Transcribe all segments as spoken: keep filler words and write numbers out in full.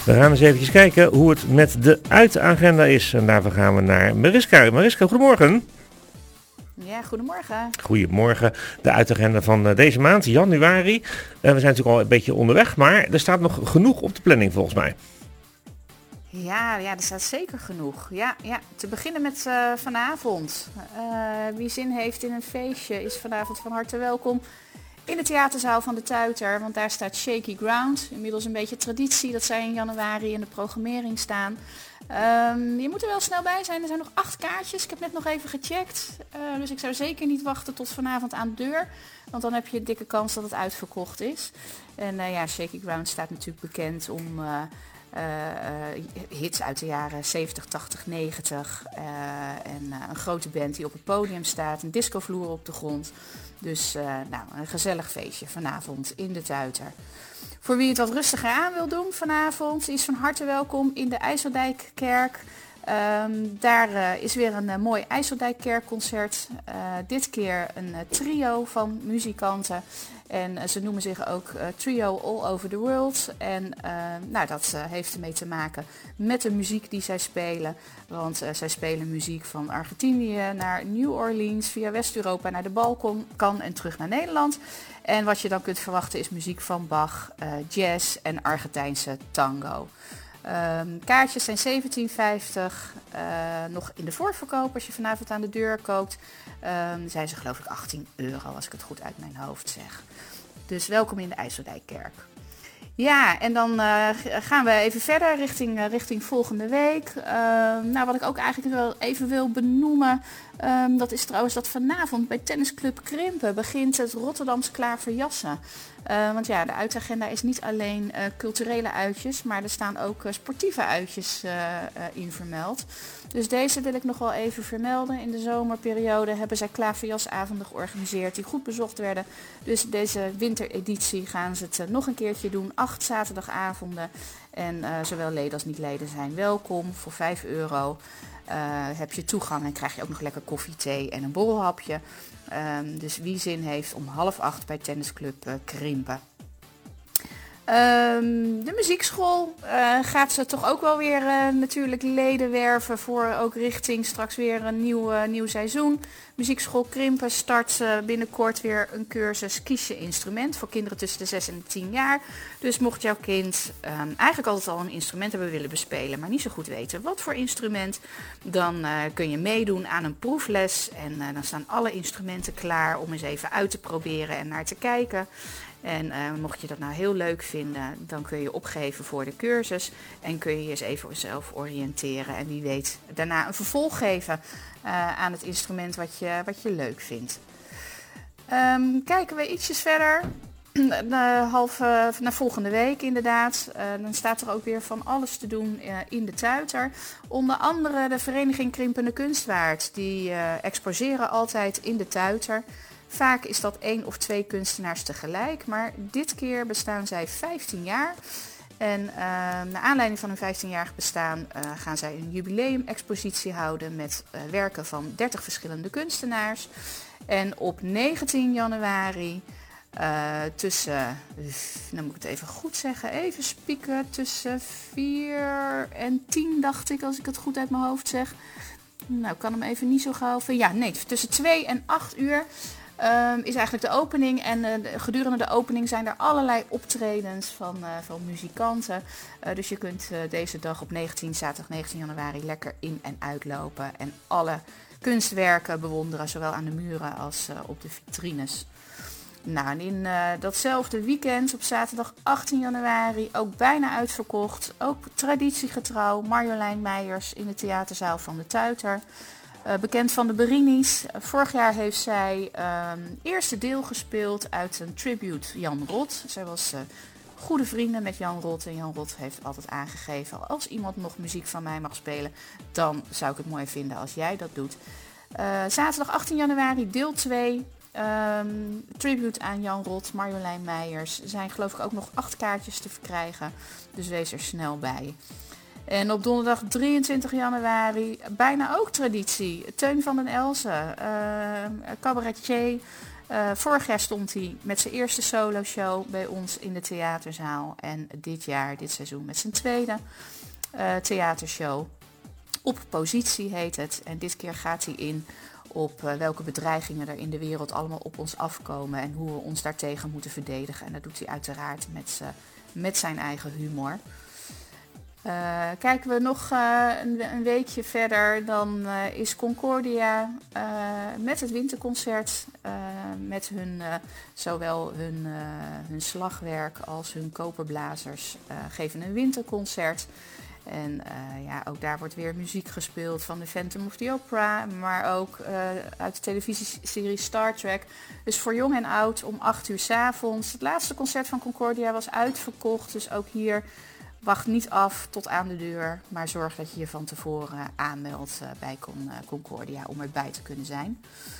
We gaan eens eventjes kijken hoe het met de uitagenda is. En daarvoor gaan we naar Mariska. Mariska, goedemorgen. Ja, goedemorgen. Goedemorgen. De uitagenda van deze maand, januari. Uh, we zijn natuurlijk al een beetje onderweg, maar er staat nog genoeg op de planning volgens mij. Ja, ja, er staat zeker genoeg. Ja, ja. Te beginnen met uh, vanavond. Uh, wie zin heeft in een feestje is vanavond van harte welkom in de theaterzaal van de Tuiter. Want daar staat Shaky Ground. Inmiddels een beetje traditie dat zij in januari in de programmering staan. Um, je moet er wel snel bij zijn. Er zijn nog acht kaartjes. Ik heb net nog even gecheckt. Uh, dus ik zou zeker niet wachten tot vanavond aan de deur. Want dan heb je een dikke kans dat het uitverkocht is. En uh, ja, Shaky Ground staat natuurlijk bekend om Uh, Uh, uh, hits uit de jaren zeventig, tachtig, negentig uh, en uh, een grote band die op het podium staat, een discovloer op de grond. Dus uh, nou, een gezellig feestje vanavond in de Tuiter. Voor wie het wat rustiger aan wil doen vanavond is van harte welkom in de IJsseldijkkerk. Um, daar uh, is weer een uh, mooi IJsseldijkkerkconcert. Uh, dit keer een uh, trio van muzikanten. En uh, ze noemen zich ook uh, Trio All Over The World. En uh, nou, dat uh, heeft ermee te maken met de muziek die zij spelen. Want uh, zij spelen muziek van Argentinië naar New Orleans, via West-Europa naar de Balkan en terug naar Nederland. En wat je dan kunt verwachten is muziek van Bach, uh, jazz en Argentijnse tango. Um, kaartjes zijn zeventien vijftig, uh, nog in de voorverkoop als je vanavond aan de deur koopt. Um, zijn ze geloof ik achttien euro als ik het goed uit mijn hoofd zeg. Dus welkom in de IJsseldijkkerk. Ja, en dan uh, gaan we even verder richting, uh, richting volgende week. Uh, nou, wat ik ook eigenlijk wel even wil benoemen, um, dat is trouwens dat vanavond bij Tennisclub Krimpen begint het Rotterdams Klaverjassen. Uh, want ja, de uitagenda is niet alleen uh, culturele uitjes, maar er staan ook uh, sportieve uitjes uh, uh, in vermeld. Dus deze wil ik nog wel even vermelden. In de zomerperiode hebben zij klaverjasavonden georganiseerd die goed bezocht werden. Dus deze wintereditie gaan ze het uh, nog een keertje doen. Acht zaterdagavonden. En uh, zowel leden als niet-leden zijn welkom. Voor vijf euro uh, heb je toegang en krijg je ook nog lekker koffie, thee en een borrelhapje. Um, dus wie zin heeft om half acht bij Tennisclub uh, Krimpen. Um, de muziekschool uh, gaat ze toch ook wel weer uh, natuurlijk leden werven voor ook richting straks weer een nieuw, uh, nieuw seizoen. Muziekschool Krimpen start uh, binnenkort weer een cursus Kies je instrument voor kinderen tussen de zes en de tien jaar. Dus mocht jouw kind um, eigenlijk altijd al een instrument hebben willen bespelen, maar niet zo goed weten wat voor instrument, dan uh, kun je meedoen aan een proefles en uh, dan staan alle instrumenten klaar om eens even uit te proberen en naar te kijken. En uh, mocht je dat nou heel leuk vinden, dan kun je opgeven voor de cursus en kun je je eens even zelf oriënteren. En wie weet daarna een vervolg geven uh, aan het instrument wat je, wat je leuk vindt. Um, kijken we ietsjes verder, uh, half uh, naar volgende week inderdaad. Uh, dan staat er ook weer van alles te doen uh, in de Tuiter. Onder andere de vereniging Krimpende Kunstwaard, die uh, exposeren altijd in de Tuiter. Vaak is dat één of twee kunstenaars tegelijk, maar dit keer bestaan zij vijftien jaar. En uh, naar aanleiding van hun vijftienjarig bestaan uh, gaan zij een jubileumexpositie houden met uh, werken van dertig verschillende kunstenaars. En op negentien januari uh, tussen, nou moet ik het even goed zeggen, even spieken, tussen vier en tien dacht ik als ik het goed uit mijn hoofd zeg. Nou, ik kan hem even niet zo gauw vinden. Ja, nee, tussen twee en acht uur. Um, is eigenlijk de opening en uh, de, gedurende de opening zijn er allerlei optredens van, uh, van muzikanten. Uh, dus je kunt uh, deze dag op negentien, zaterdag negentien januari lekker in- en uitlopen en alle kunstwerken bewonderen, zowel aan de muren als uh, op de vitrines. Nou, en in uh, datzelfde weekend op zaterdag achttien januari ook bijna uitverkocht. Ook traditiegetrouw Marjolein Meijers in de theaterzaal van de Tuiter. Uh, bekend van de Berini's. Uh, vorig jaar heeft zij um, eerste deel gespeeld uit een tribute Jan Rot. Zij was uh, goede vrienden met Jan Rot. En Jan Rot heeft altijd aangegeven, als iemand nog muziek van mij mag spelen, dan zou ik het mooi vinden als jij dat doet. Uh, zaterdag achttien januari deel twee. Um, tribute aan Jan Rot, Marjolein Meijers. Er zijn geloof ik ook nog acht kaartjes te verkrijgen. Dus wees er snel bij. En op donderdag drieëntwintig januari, bijna ook traditie, Teun van den Elzen, uh, cabaretier, Uh, vorig jaar stond hij met zijn eerste solo show bij ons in de theaterzaal. En dit jaar, dit seizoen, met zijn tweede uh, theatershow. Op positie heet het. En dit keer gaat hij in op uh, welke bedreigingen er in de wereld allemaal op ons afkomen. En hoe we ons daartegen moeten verdedigen. En dat doet hij uiteraard met, uh, met zijn eigen humor. Uh, kijken we nog uh, een, een weekje verder, dan uh, is Concordia uh, met het winterconcert, uh, met hun, uh, zowel hun, uh, hun slagwerk als hun koperblazers, uh, geven een winterconcert. En uh, ja, ook daar wordt weer muziek gespeeld van de Phantom of the Opera, maar ook uh, uit de televisieserie Star Trek. Dus voor jong en oud om acht uur 's avonds. Het laatste concert van Concordia was uitverkocht, dus ook hier... Wacht niet af tot aan de deur, maar zorg dat je je van tevoren aanmeldt uh, bij Con, uh, Concordia om erbij te kunnen zijn.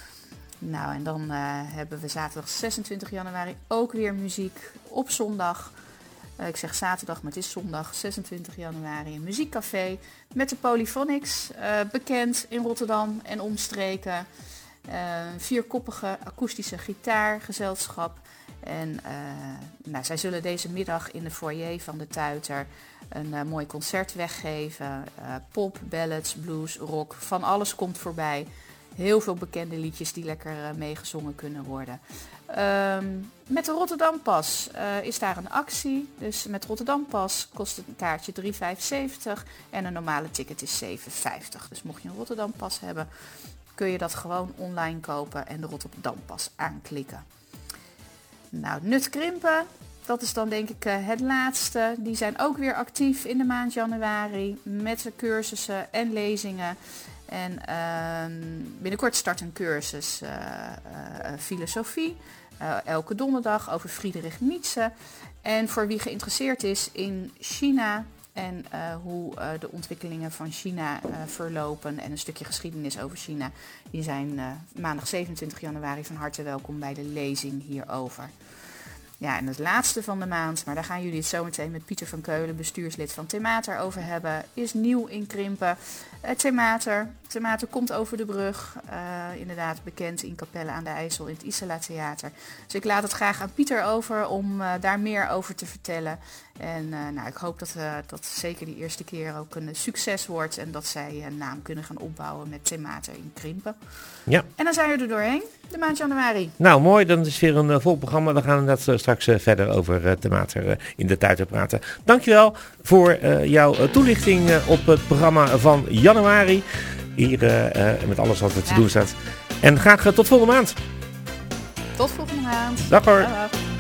Nou, en dan uh, hebben we zaterdag zesentwintig januari ook weer muziek op zondag. Uh, ik zeg zaterdag, maar het is zondag zesentwintig januari. Een muziekcafé met de Polyphonics, uh, bekend in Rotterdam en omstreken. Uh, vierkoppige akoestische gitaargezelschap. En uh, nou, zij zullen deze middag in de foyer van de Tuiter een uh, mooi concert weggeven. Uh, pop, ballads, blues, rock, van alles komt voorbij. Heel veel bekende liedjes die lekker uh, meegezongen kunnen worden. Um, met de Rotterdam Pas uh, is daar een actie. Dus met Rotterdam Pas kost een kaartje drie vijfenzeventig en een normale ticket is zeven vijftig. Dus mocht je een Rotterdam Pas hebben, kun je dat gewoon online kopen en de Rotterdam Pas aanklikken. Nou, Nut Krimpen, dat is dan denk ik uh, het laatste. Die zijn ook weer actief in de maand januari met de cursussen en lezingen. En uh, binnenkort start een cursus uh, uh, filosofie, uh, elke donderdag over Friedrich Nietzsche. En voor wie geïnteresseerd is in China en uh, hoe uh, de ontwikkelingen van China uh, verlopen en een stukje geschiedenis over China, die zijn uh, maandag zevenentwintig januari van harte welkom bij de lezing hierover. Ja, en het laatste van de maand, maar daar gaan jullie het zo meteen met Pieter van Keulen, bestuurslid van Themater, over hebben, is nieuw in Krimpen. Uh, Themater. Themater komt over de brug, uh, inderdaad bekend in Capelle aan de IJssel in het Isela Theater. Dus ik laat het graag aan Pieter over om uh, daar meer over te vertellen. En uh, nou, ik hoop dat, uh, dat zeker die eerste keer ook een succes wordt en dat zij een naam kunnen gaan opbouwen met Themater in Krimpen. Ja. En dan zijn we er doorheen, de maand januari. Nou, mooi. Dan is het weer een uh, vol programma. We gaan inderdaad uh, straks uh, verder over uh, Themater uh, in de Tuiter praten. Dankjewel voor uh, jouw uh, toelichting uh, op het programma van januari. Hier uh, uh, met alles wat er te ja. doen staat. En graag uh, tot volgende maand. Tot volgende maand. Dag hoor. Dag.